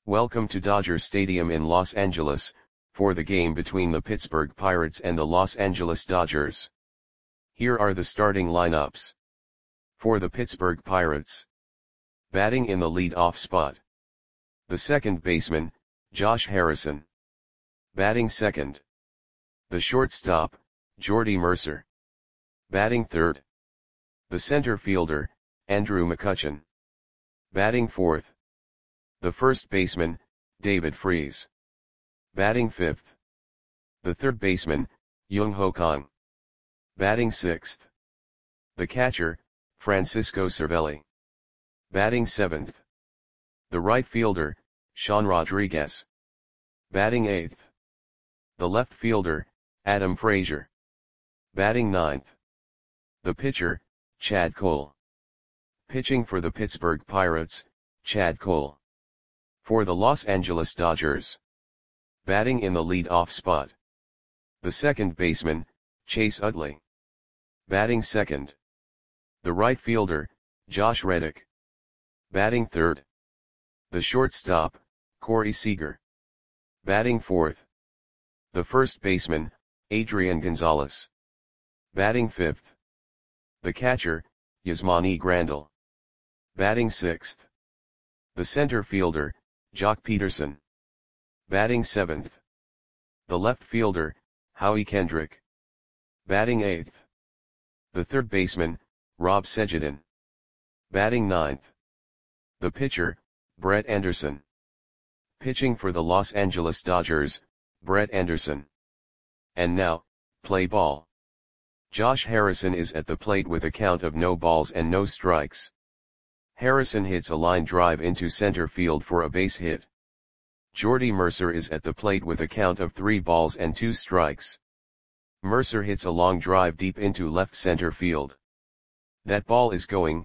Welcome to Dodger Stadium in Los Angeles, for the game between the Pittsburgh Pirates and the Los Angeles Dodgers. Here are the starting lineups. For the Pittsburgh Pirates. Batting in the lead-off spot. The second baseman, Josh Harrison. Batting second. The shortstop, Jordy Mercer. Batting third. The center fielder, Andrew McCutchen. Batting fourth. The first baseman, David Freese. Batting fifth. The third baseman, Young-Ho Kang. Batting sixth. The catcher, Francisco Cervelli. Batting seventh. The right fielder, Sean Rodriguez. Batting eighth. The left fielder, Adam Frazier. Batting ninth. The pitcher, Chad Cole. Pitching for the Pittsburgh Pirates, Chad Cole. For the Los Angeles Dodgers. Batting in the lead-off spot. The second baseman, Chase Utley. Batting second. The right fielder, Josh Reddick. Batting third. The shortstop, Corey Seager. Batting fourth. The first baseman, Adrian Gonzalez. Batting fifth. The catcher, Yasmani Grandal. Batting sixth. The center fielder, Jock Peterson. Batting seventh. The left fielder, Howie Kendrick. Batting eighth. The third baseman, Rob Sejadin. Batting ninth. The pitcher, Brett Anderson. Pitching for the Los Angeles Dodgers, Brett Anderson. And now, play ball. Josh Harrison is at the plate with a count of no balls and no strikes. Harrison hits a line drive into center field for a base hit. Jordy Mercer is at the plate with a count of 3 balls and 2 strikes. Mercer hits a long drive deep into left center field. That ball is gone.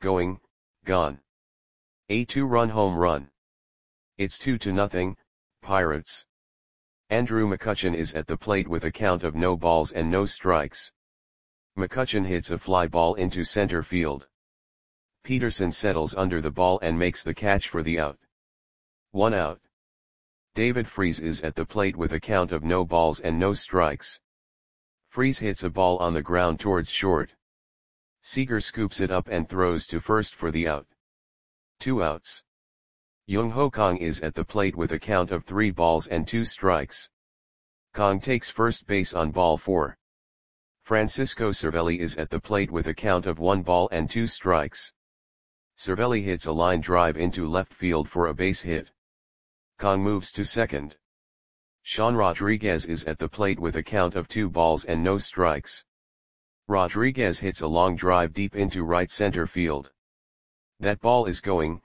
A 2-run home run. It's 2-0, Pirates. Andrew McCutchen is at the plate with a count of no balls and no strikes. McCutchen hits a fly ball into center field. Peterson settles under the ball and makes the catch for the out. 1 out. David Freese is at the plate with a count of no balls and no strikes. Freese hits a ball on the ground towards short. Seager scoops it up and throws to first for the out. 2 outs. Young-Ho Kang is at the plate with a count of 3 balls and 2 strikes. Kang takes first base on ball 4. Francisco Cervelli is at the plate with a count of 1 ball and 2 strikes. Cervelli hits a line drive into left field for a base hit. Kang moves to second. Sean Rodriguez is at the plate with a count of 2 balls and no strikes. Rodriguez hits a long drive deep into right center field. That ball is gone.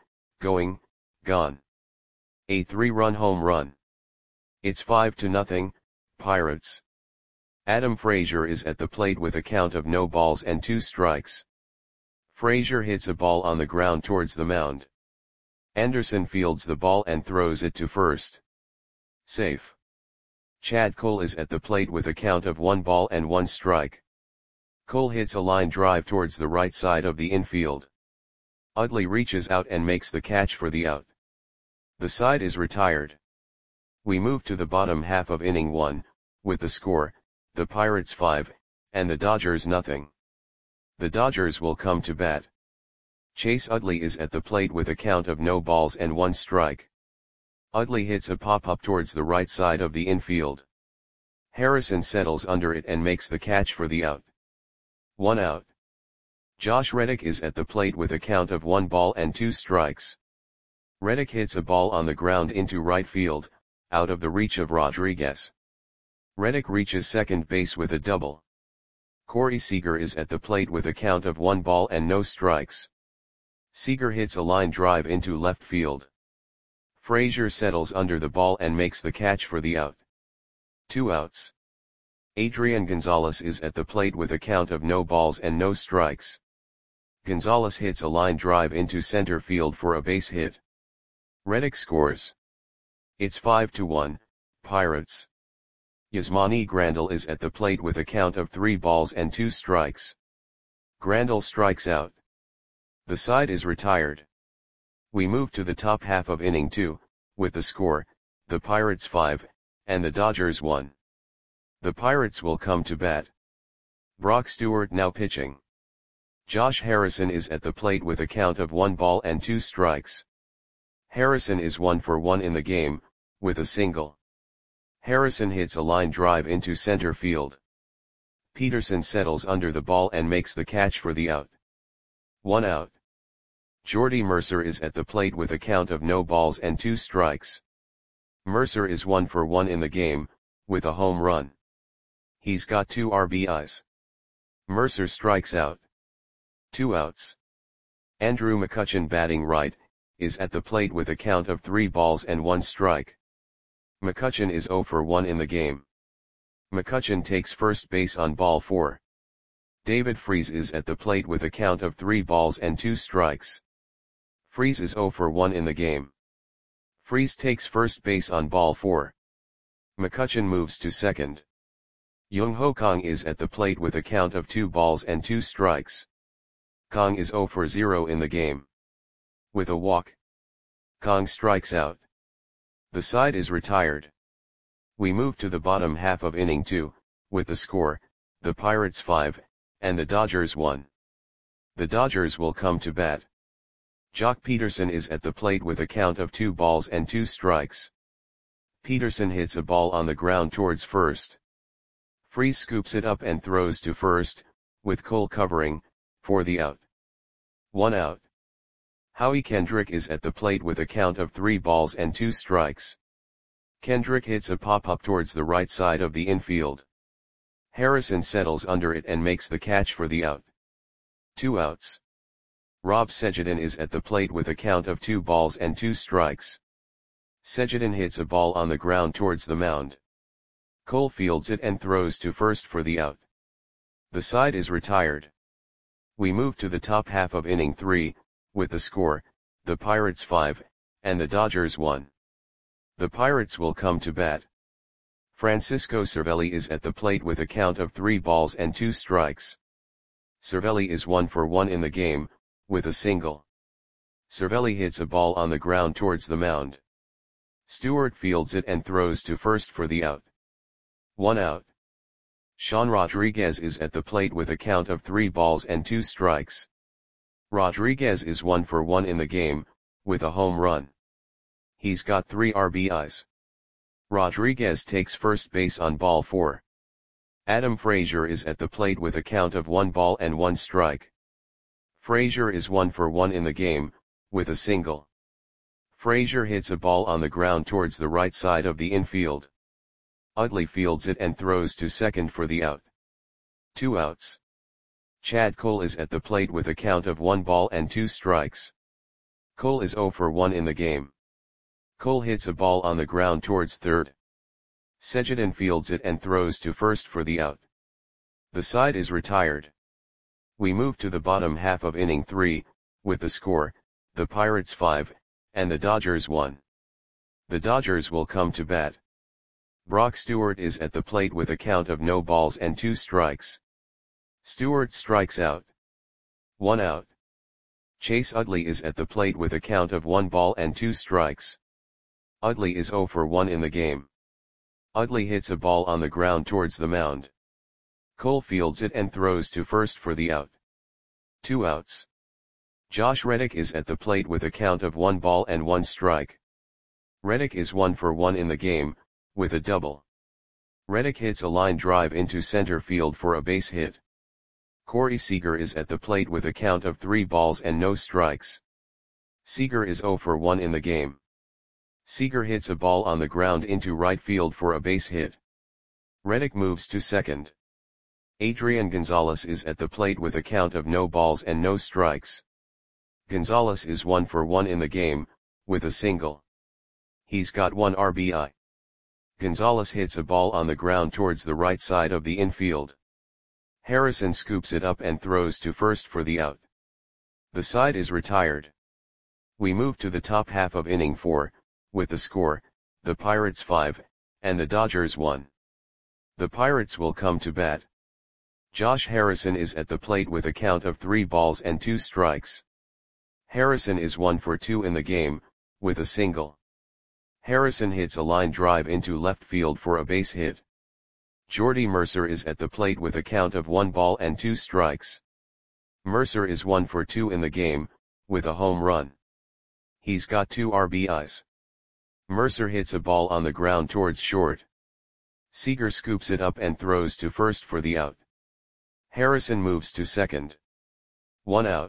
A 3-run home run. It's 5-0, Pirates. Adam Frazier is at the plate with a count of no balls and 2 strikes. Frazier hits a ball on the ground towards the mound. Anderson fields the ball and throws it to first. Safe. Chad Cole is at the plate with a count of 1 ball and 1 strike. Cole hits a line drive towards the right side of the infield. Utley reaches out and makes the catch for the out. The side is retired. We move to the bottom half of inning 1, with the score, the Pirates 5, and the Dodgers 0. The Dodgers will come to bat. Chase Utley is at the plate with a count of no balls and 1 strike. Utley hits a pop-up towards the right side of the infield. Harrison settles under it and makes the catch for the out. 1 out. Josh Reddick is at the plate with a count of 1 ball and 2 strikes. Reddick hits a ball on the ground into right field, out of the reach of Rodriguez. Reddick reaches second base with a double. Corey Seager is at the plate with a count of 1 ball and no strikes. Seager hits a line drive into left field. Frazier settles under the ball and makes the catch for the out. 2 outs. Adrian Gonzalez is at the plate with a count of no balls and no strikes. Gonzalez hits a line drive into center field for a base hit. Reddick scores. It's 5-1, Pirates. Yasmani Grandal is at the plate with a count of 3 balls and 2 strikes. Grandal strikes out. The side is retired. We move to the top half of inning 2, with the score, the Pirates 5, and the Dodgers 1. The Pirates will come to bat. Brock Stewart now pitching. Josh Harrison is at the plate with a count of 1 ball and 2 strikes. Harrison is 1 for 1 in the game, with a single. Harrison hits a line drive into center field. Peterson settles under the ball and makes the catch for the out. 1 out. Jordy Mercer is at the plate with a count of no balls and 2 strikes. Mercer is 1 for 1 in the game, with a home run. He's got 2 RBIs. Mercer strikes out. 2 outs. Andrew McCutchen batting right, is at the plate with a count of 3 balls and 1 strike. McCutchen is 0 for 1 in the game. McCutchen takes first base on ball 4. David Freese is at the plate with a count of 3 balls and 2 strikes. Freese is 0 for 1 in the game. Freese takes first base on ball 4. McCutchen moves to second. Young Ho Kang is at the plate with a count of 2 balls and 2 strikes. Kang is 0 for 0 in the game. With a walk, Kang strikes out. The side is retired. We move to the bottom half of inning 2, with the score, the Pirates 5, and the Dodgers 1. The Dodgers will come to bat. Jock Peterson is at the plate with a count of 2 balls and 2 strikes. Peterson hits a ball on the ground towards first. Freese scoops it up and throws to first, with Cole covering, for the out. 1 out. Howie Kendrick is at the plate with a count of 3 balls and 2 strikes. Kendrick hits a pop-up towards the right side of the infield. Harrison settles under it and makes the catch for the out. 2 outs. Rob Sejadin is at the plate with a count of 2 balls and 2 strikes. Sejadin hits a ball on the ground towards the mound. Cole fields it and throws to first for the out. The side is retired. We move to the top half of inning 3, with the score, the Pirates 5, and the Dodgers 1. The Pirates will come to bat. Francisco Cervelli is at the plate with a count of 3 balls and 2 strikes. Cervelli is 1 for 1 in the game, with a single. Cervelli hits a ball on the ground towards the mound. Stewart fields it and throws to first for the out. 1 out. Sean Rodriguez is at the plate with a count of 3 balls and 2 strikes. Rodriguez is 1 for 1 in the game, with a home run. He's got 3 RBIs. Rodriguez takes first base on ball 4. Adam Frazier is at the plate with a count of 1 ball and 1 strike. Frazier is 1 for 1 in the game, with a single. Frazier hits a ball on the ground towards the right side of the infield. Utley fields it and throws to second for the out. 2 outs. Chad Cole is at the plate with a count of 1 ball and 2 strikes. Cole is 0 for 1 in the game. Cole hits a ball on the ground towards third. Sejadin fields it and throws to first for the out. The side is retired. We move to the bottom half of inning 3, with the score, the Pirates 5, and the Dodgers 1. The Dodgers will come to bat. Brock Stewart is at the plate with a count of no balls and 2 strikes. Stewart strikes out. 1 out. Chase Utley is at the plate with a count of 1 ball and 2 strikes. Utley is 0 for 1 in the game. Utley hits a ball on the ground towards the mound. Cole fields it and throws to first for the out. 2 outs. Josh Reddick is at the plate with a count of 1 ball and 1 strike. Reddick is 1 for 1 in the game, with a double. Reddick hits a line drive into center field for a base hit. Corey Seager is at the plate with a count of 3 balls and no strikes. Seager is 0 for 1 in the game. Seager hits a ball on the ground into right field for a base hit. Reddick moves to second. Adrian Gonzalez is at the plate with a count of no balls and no strikes. Gonzalez is 1 for 1 in the game, with a single. He's got 1 RBI. Gonzalez hits a ball on the ground towards the right side of the infield. Harrison scoops it up and throws to first for the out. The side is retired. We move to the top half of inning 4, with the score, the Pirates 5, and the Dodgers 1. The Pirates will come to bat. Josh Harrison is at the plate with a count of 3 balls and 2 strikes. Harrison is 1 for 2 in the game, with a single. Harrison hits a line drive into left field for a base hit. Jordy Mercer is at the plate with a count of 1 ball and 2 strikes. Mercer is 1 for 2 in the game, with a home run. He's got 2 RBIs. Mercer hits a ball on the ground towards short. Seager scoops it up and throws to first for the out. Harrison moves to second. 1 out.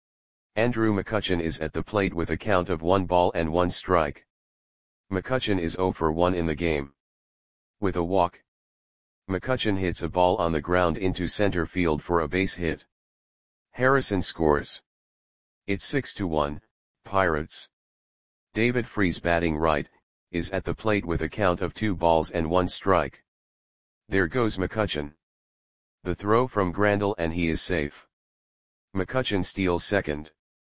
Andrew McCutchen is at the plate with a count of 1 ball and 1 strike. McCutchen is 0 for 1 in the game. With a walk, McCutchen hits a ball on the ground into center field for a base hit. Harrison scores. It's 6-1, Pirates. David Freese, batting right, is at the plate with a count of 2 balls and 1 strike. There goes McCutchen. The throw from Grandal and he is safe. McCutchen steals second.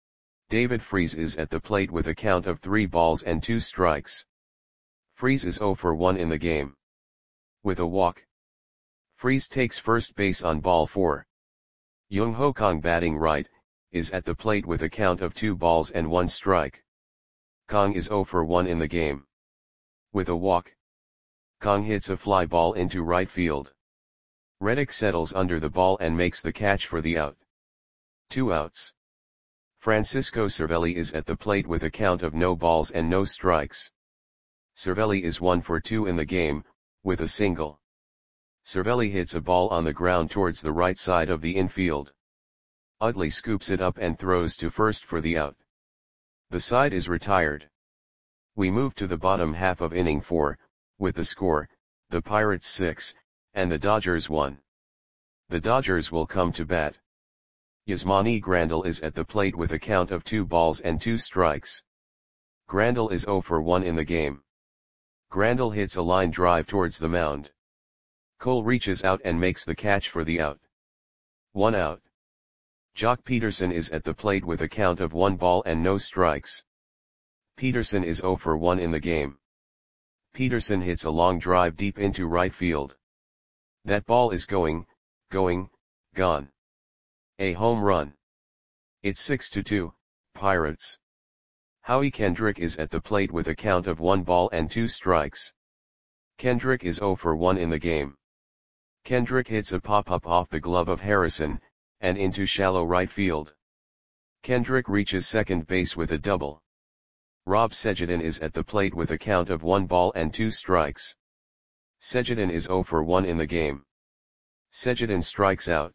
David Freese is at the plate with a count of 3 balls and 2 strikes. Freese is 0 for 1 in the game. With a walk, Freese takes first base on ball 4. Young Ho Kang, batting right, is at the plate with a count of 2 balls and 1 strike. Kang is 0 for 1 in the game. With a walk, Kang hits a fly ball into right field. Reddick settles under the ball and makes the catch for the out. 2 outs. Francisco Cervelli is at the plate with a count of no balls and no strikes. Cervelli is 1 for 2 in the game, with a single. Cervelli hits a ball on the ground towards the right side of the infield. Utley scoops it up and throws to first for the out. The side is retired. We move to the bottom half of inning 4, with the score, the Pirates 6, and the Dodgers 1. The Dodgers will come to bat. Yasmani Grandal is at the plate with a count of 2 balls and 2 strikes. Grandal is 0 for 1 in the game. Grandal hits a line drive towards the mound. Cole reaches out and makes the catch for the out. 1 out. Jock Peterson is at the plate with a count of 1 ball and no strikes. Peterson is 0 for 1 in the game. Peterson hits a long drive deep into right field. That ball is going, gone. A home run. It's 6-2, Pirates. Howie Kendrick is at the plate with a count of 1 ball and 2 strikes. Kendrick is 0 for 1 in the game. Kendrick hits a pop-up off the glove of Harrison, and into shallow right field. Kendrick reaches second base with a double. Rob Sejadin is at the plate with a count of 1 ball and 2 strikes. Sejadin is 0 for 1 in the game. Sejadin strikes out.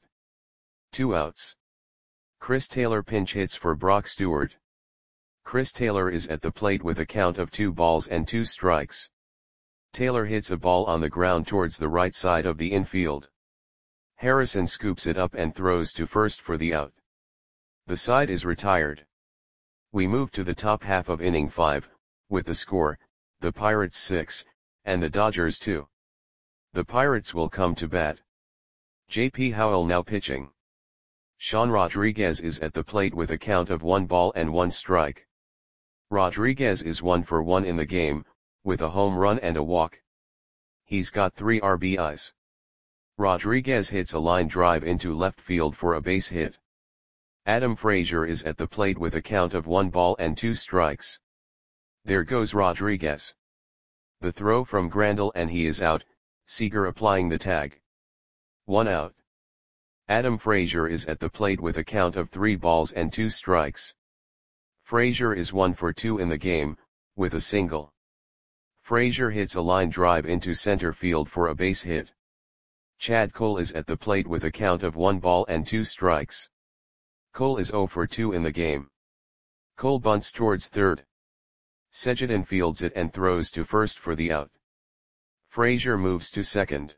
2 outs. Chris Taylor pinch hits for Brock Stewart. Chris Taylor is at the plate with a count of 2 balls and 2 strikes. Taylor hits a ball on the ground towards the right side of the infield. Harrison scoops it up and throws to first for the out. The side is retired. We move to the top half of inning 5, with the score, the Pirates 6, and the Dodgers 2. The Pirates will come to bat. J.P. Howell now pitching. Sean Rodriguez is at the plate with a count of 1 ball and 1 strike. Rodriguez is 1 for 1 in the game, with a home run and a walk. He's got 3 RBIs. Rodriguez hits a line drive into left field for a base hit. Adam Frazier is at the plate with a count of 1 ball and 2 strikes. There goes Rodriguez. The throw from Grandal and he is out, Seager applying the tag. 1 out. Adam Frazier is at the plate with a count of 3 balls and 2 strikes. Frazier is 1 for 2 in the game, with a single. Frazier hits a line drive into center field for a base hit. Chad Cole is at the plate with a count of 1 ball and 2 strikes. Cole is 0 for 2 in the game. Cole bunts towards third. Sejadin fields it and throws to first for the out. Frazier moves to second.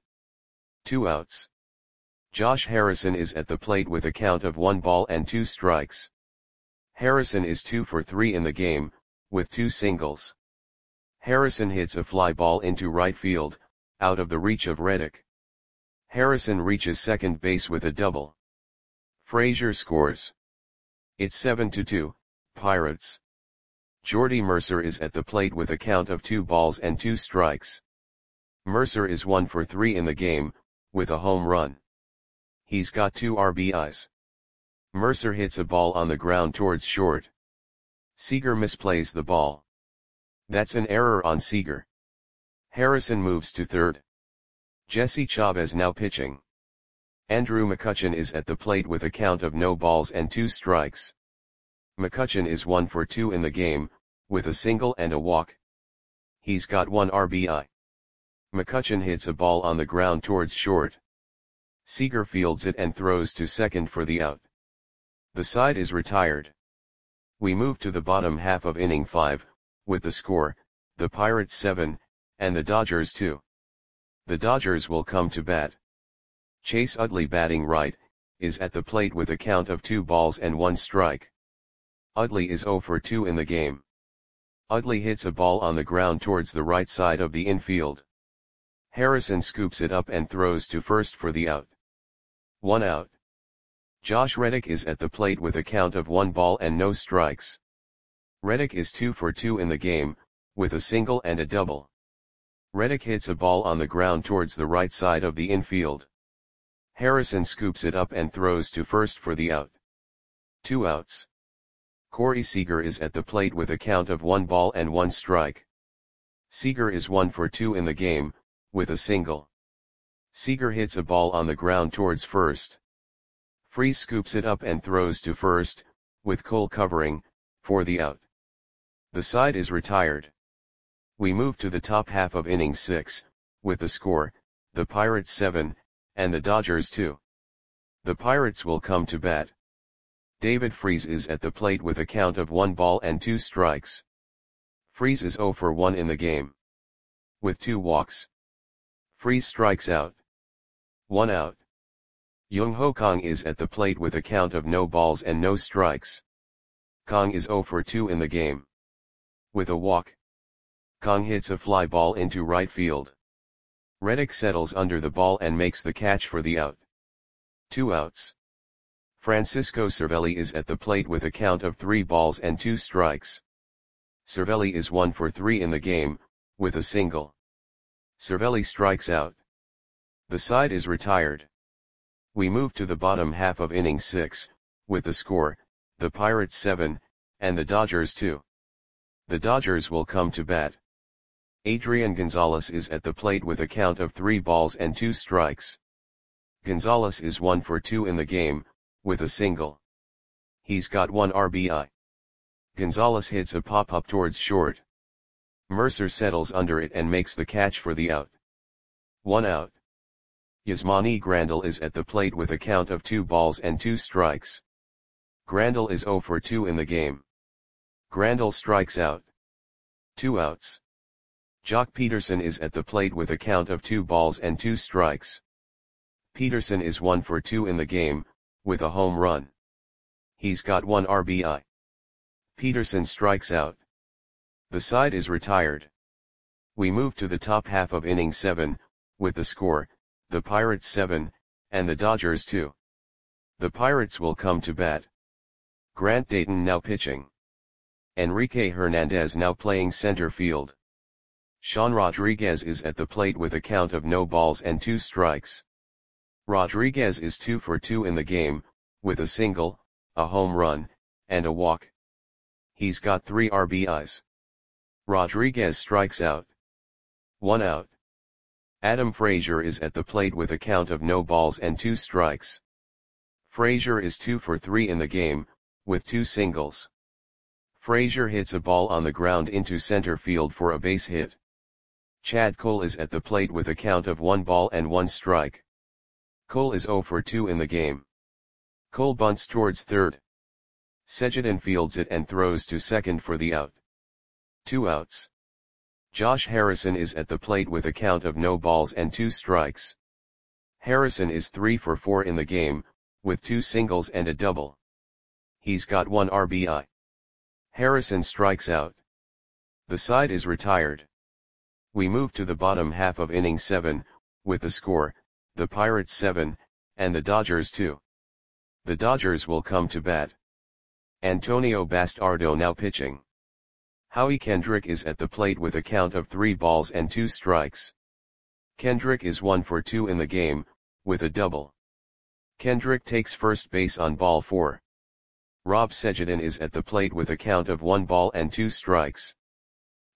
2 outs. Josh Harrison is at the plate with a count of 1 ball and 2 strikes. Harrison is 2 for 3 in the game, with 2 singles. Harrison hits a fly ball into right field, out of the reach of Reddick. Harrison reaches second base with a double. Frazier scores. It's 7-2, Pirates. Jordy Mercer is at the plate with a count of 2 balls and 2 strikes. Mercer is 1 for 3 in the game, with a home run. He's got 2 RBIs. Mercer hits a ball on the ground towards short. Seager misplays the ball. That's an error on Seager. Harrison moves to third. Jesse Chavez now pitching. Andrew McCutchen is at the plate with a count of no balls and 2 strikes. McCutchen is 1 for 2 in the game, with a single and a walk. He's got 1 RBI. McCutchen hits a ball on the ground towards short. Seager fields it and throws to second for the out. The side is retired. We move to the bottom half of inning 5, with the score, the Pirates 7, and the Dodgers 2. The Dodgers will come to bat. Chase Utley, batting right, is at the plate with a count of 2 balls and 1 strike. Utley is 0 for 2 in the game. Utley hits a ball on the ground towards the right side of the infield. Harrison scoops it up and throws to first for the out. 1 out. Josh Reddick is at the plate with a count of 1 ball and no strikes. Reddick is 2 for 2 in the game, with a single and a double. Reddick hits a ball on the ground towards the right side of the infield. Harrison scoops it up and throws to first for the out. 2 outs. Corey Seager is at the plate with a count of 1 ball and 1 strike. Seager is 1 for 2 in the game, with a single. Seager hits a ball on the ground towards first. Freese scoops it up and throws to first, with Cole covering, for the out. The side is retired. We move to the top half of inning 6, with the score, the Pirates 7, and the Dodgers 2. The Pirates will come to bat. David Freese is at the plate with a count of 1 ball and 2 strikes. Freese is 0 for 1 in the game. With 2 walks. Freese strikes out. 1 out. Young Ho Kang is at the plate with a count of no balls and no strikes. Kang is 0 for 2 in the game. With a walk. Kang hits a fly ball into right field. Reddick settles under the ball and makes the catch for the out. 2 outs. Francisco Cervelli is at the plate with a count of 3 balls and 2 strikes. Cervelli is 1 for 3 in the game, with a single. Cervelli strikes out. The side is retired. We move to the bottom half of inning 6, with the score, the Pirates 7, and the Dodgers 2. The Dodgers will come to bat. Adrian Gonzalez is at the plate with a count of 3 balls and 2 strikes. Gonzalez is 1 for 2 in the game, with a single. He's got 1 RBI. Gonzalez hits a pop-up towards short. Mercer settles under it and makes the catch for the out. 1 out. Yasmani Grandal is at the plate with a count of 2 balls and 2 strikes. Grandal is 0 for 2 in the game. Grandal strikes out. 2 outs. Jock Peterson is at the plate with a count of 2 balls and 2 strikes. Peterson is 1 for 2 in the game, with a home run. He's got 1 RBI. Peterson strikes out. The side is retired. We move to the top half of inning 7, with the score, the Pirates 7, and the Dodgers 2. The Pirates will come to bat. Grant Dayton now pitching. Enrique Hernandez now playing center field. Sean Rodriguez is at the plate with a count of no balls and 2 strikes. Rodriguez is 2 for 2 in the game, with a single, a home run, and a walk. He's got 3 RBIs. Rodriguez strikes out. 1 out. Adam Frazier is at the plate with a count of no balls and 2 strikes. Frazier is 2 for 3 in the game, with 2 singles. Frazier hits a ball on the ground into center field for a base hit. Chad Cole is at the plate with a count of 1 ball and 1 strike. Cole is 0 for 2 in the game. Cole bunts towards third. Sejadin fields it and throws to second for the out. 2 outs. Josh Harrison is at the plate with a count of no balls and 2 strikes. Harrison is 3 for 4 in the game, with 2 singles and a double. He's got 1 RBI. Harrison strikes out. The side is retired. We move to the bottom half of inning 7, with the score, the Pirates 7, and the Dodgers 2. The Dodgers will come to bat. Antonio Bastardo now pitching. Howie Kendrick is at the plate with a count of 3 balls and 2 strikes. Kendrick is 1 for 2 in the game, with a double. Kendrick takes first base on ball 4. Rob Sejadin is at the plate with a count of 1 ball and 2 strikes.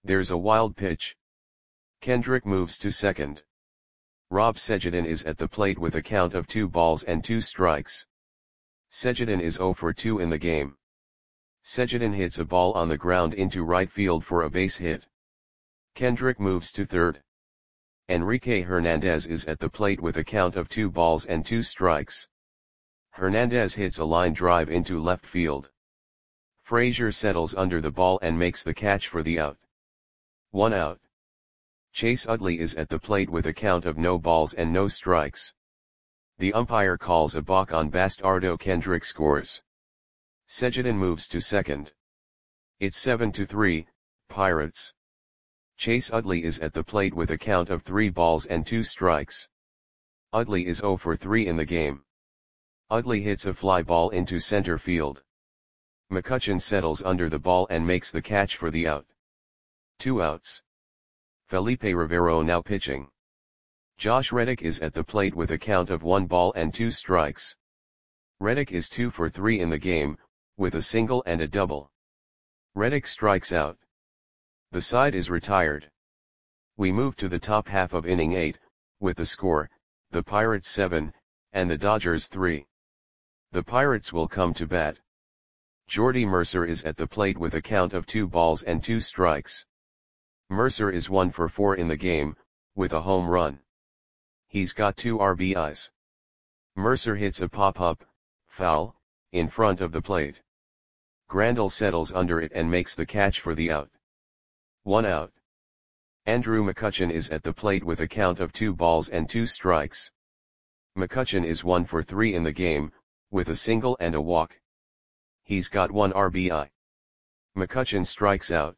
There's a wild pitch. Kendrick moves to second. Rob Sejdiin is at the plate with a count of 2 balls and 2 strikes. Sejdiin is 0 for 2 in the game. Sejdiin hits a ball on the ground into right field for a base hit. Kendrick moves to third. Enrique Hernandez is at the plate with a count of 2 balls and 2 strikes. Hernandez hits a line drive into left field. Frazier settles under the ball and makes the catch for the out. 1 out. Chase Utley is at the plate with a count of no balls and no strikes. The umpire calls a balk on Bastardo. Kendrick scores. Sejdiin moves to second. It's 7-3, Pirates. Chase Utley is at the plate with a count of 3 balls and 2 strikes. Utley is 0 for 3 in the game. Utley hits a fly ball into center field. McCutchen settles under the ball and makes the catch for the out. 2 outs. Felipe Rivero now pitching. Josh Reddick is at the plate with a count of 1 ball and 2 strikes. Reddick is 2 for 3 in the game, with a single and a double. Reddick strikes out. The side is retired. We move to the top half of inning 8, with the score, the Pirates 7, and the Dodgers 3. The Pirates will come to bat. Jordy Mercer is at the plate with a count of 2 balls and 2 strikes. Mercer is 1 for 4 in the game, with a home run. He's got 2 RBIs. Mercer hits a pop-up, foul, in front of the plate. Grandal settles under it and makes the catch for the out. 1 out. Andrew McCutchen is at the plate with a count of 2 balls and 2 strikes. McCutchen is 1 for 3 in the game, with a single and a walk. He's got 1 RBI. McCutchen strikes out.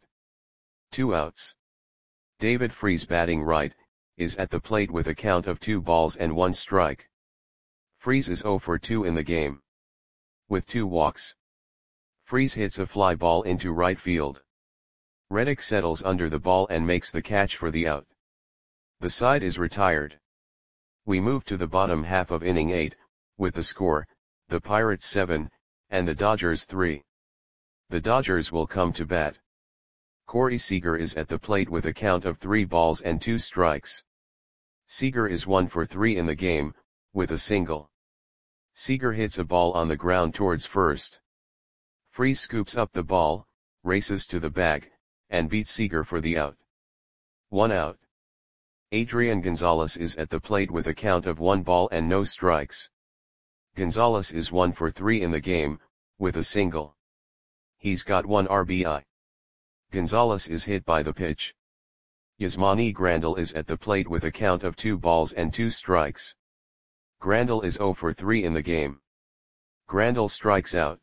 2 outs. David Freese, batting right, is at the plate with a count of 2 balls and 1 strike. Freese is 0 for 2 in the game. With 2 walks. Freese hits a fly ball into right field. Reddick settles under the ball and makes the catch for the out. The side is retired. We move to the bottom half of inning 8, with the score, the Pirates 7, and the Dodgers 3. The Dodgers will come to bat. Corey Seager is at the plate with a count of 3 balls and 2 strikes. Seager is 1 for 3 in the game, with a single. Seager hits a ball on the ground towards first. Freese scoops up the ball, races to the bag, and beats Seager for the out. 1 out. Adrian Gonzalez is at the plate with a count of 1 ball and no strikes. Gonzalez is 1 for 3 in the game, with a single. He's got 1 RBI. Gonzalez is hit by the pitch. Yasmani Grandal is at the plate with a count of 2 balls and 2 strikes. Grandal is 0 for 3 in the game. Grandal strikes out.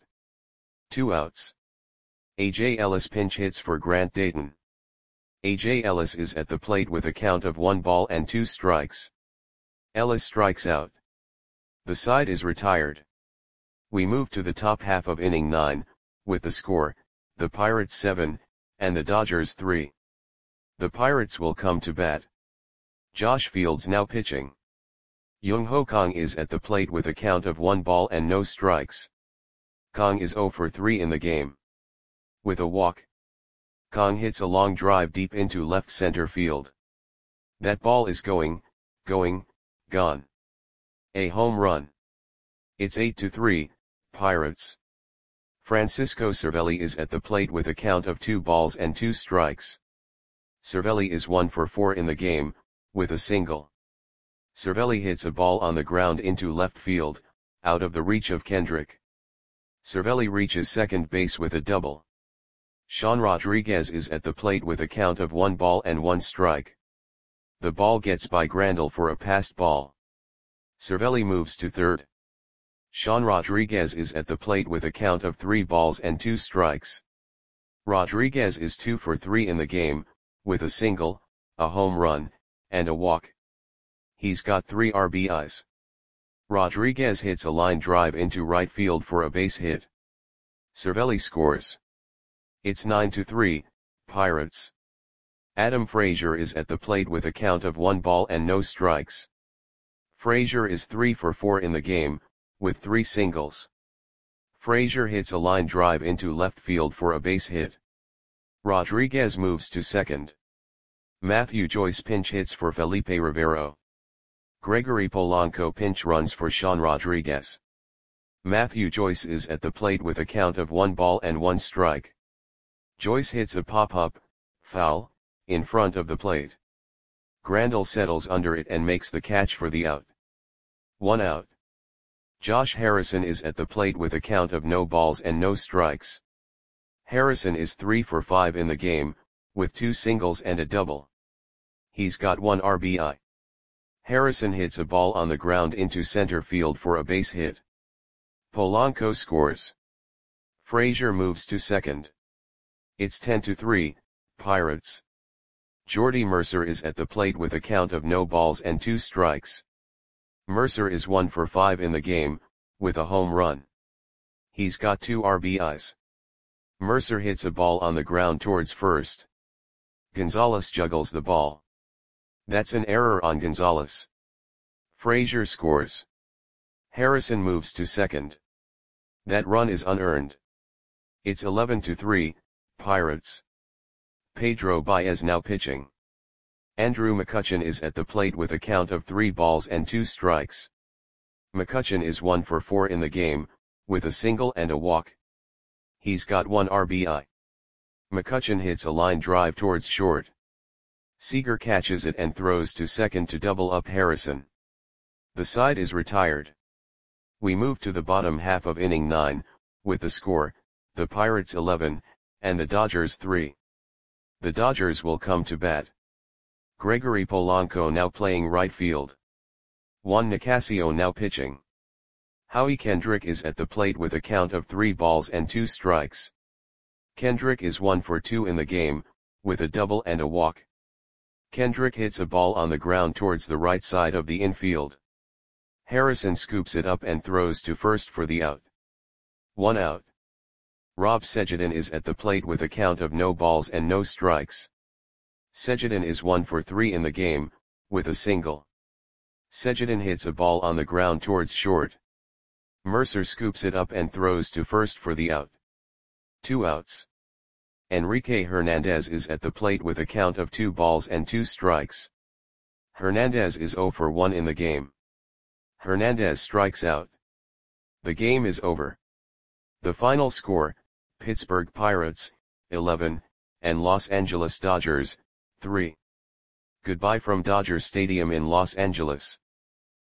2 outs. A.J. Ellis pinch hits for Grant Dayton. A.J. Ellis is at the plate with a count of 1 ball and 2 strikes. Ellis strikes out. The side is retired. We move to the top half of inning 9, with the score, the Pirates 7, and the Dodgers 3. The Pirates will come to bat. Josh Fields now pitching. Young Ho Kang is at the plate with a count of 1 ball and no strikes. Kang is 0 for 3 in the game. With a walk. Kang hits a long drive deep into left center field. That ball is going, gone. A home run. It's 8-3, Pirates. Francisco Cervelli is at the plate with a count of 2 balls and 2 strikes. Cervelli is 1 for 4 in the game, with a single. Cervelli hits a ball on the ground into left field, out of the reach of Kendrick. Cervelli reaches second base with a double. Sean Rodriguez is at the plate with a count of 1 ball and 1 strike. The ball gets by Grandal for a passed ball. Cervelli moves to third. Sean Rodriguez is at the plate with a count of 3 balls and 2 strikes. Rodriguez is 2 for 3 in the game, with a single, a home run, and a walk. He's got 3 RBIs. Rodriguez hits a line drive into right field for a base hit. Cervelli scores. It's 9-3, Pirates. Adam Frazier is at the plate with a count of 1 ball and no strikes. Frazier is 3 for 4 in the game, with 3 singles. Frazier hits a line drive into left field for a base hit. Rodriguez moves to second. Matthew Joyce pinch hits for Felipe Rivero. Gregory Polanco pinch runs for Sean Rodriguez. Matthew Joyce is at the plate with a count of 1 ball and 1 strike. Joyce hits a pop-up, foul, in front of the plate. Grandal settles under it and makes the catch for the out. 1 out. Josh Harrison is at the plate with a count of no balls and no strikes. Harrison is 3 for 5 in the game, with 2 singles and a double. He's got 1 RBI. Harrison hits a ball on the ground into center field for a base hit. Polanco scores. Frazier moves to second. It's 10-3, Pirates. Jordy Mercer is at the plate with a count of no balls and 2 strikes. Mercer is 1 for 5 in the game, with a home run. He's got 2 RBIs. Mercer hits a ball on the ground towards first. Gonzalez juggles the ball. That's an error on Gonzalez. Frazier scores. Harrison moves to second. That run is unearned. It's 11-3, Pirates. Pedro Baez now pitching. Andrew McCutchen is at the plate with a count of 3 balls and 2 strikes. McCutchen is 1 for 4 in the game, with a single and a walk. He's got 1 RBI. McCutchen hits a line drive towards short. Seager catches it and throws to second to double up Harrison. The side is retired. We move to the bottom half of inning 9, with the score, the Pirates 11, and the Dodgers 3. The Dodgers will come to bat. Gregory Polanco now playing right field. Juan Nicasio now pitching. Howie Kendrick is at the plate with a count of 3 balls and 2 strikes. Kendrick is 1 for 2 in the game, with a double and a walk. Kendrick hits a ball on the ground towards the right side of the infield. Harrison scoops it up and throws to first for the out. 1 out. Rob Sejadin is at the plate with a count of no balls and no strikes. Sejadin is 1 for 3 in the game, with a single. Sejadin hits a ball on the ground towards short. Mercer scoops it up and throws to first for the out. 2 outs. Enrique Hernandez is at the plate with a count of 2 balls and 2 strikes. Hernandez is 0 for 1 in the game. Hernandez strikes out. The game is over. The final score, Pittsburgh Pirates, 11, and Los Angeles Dodgers, 3. Goodbye from Dodger Stadium in Los Angeles.